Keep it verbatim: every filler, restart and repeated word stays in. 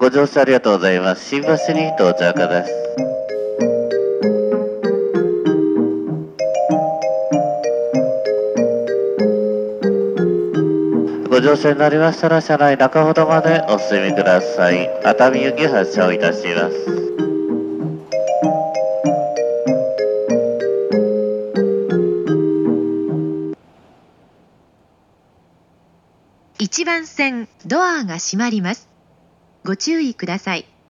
ご乗車ありがとうございます。新橋に到着です。ご乗車になりましたら、車内中ほどまでお進みください。熱海行き発車をいたします。 いちばん線ドアが閉まります。ご注意ください。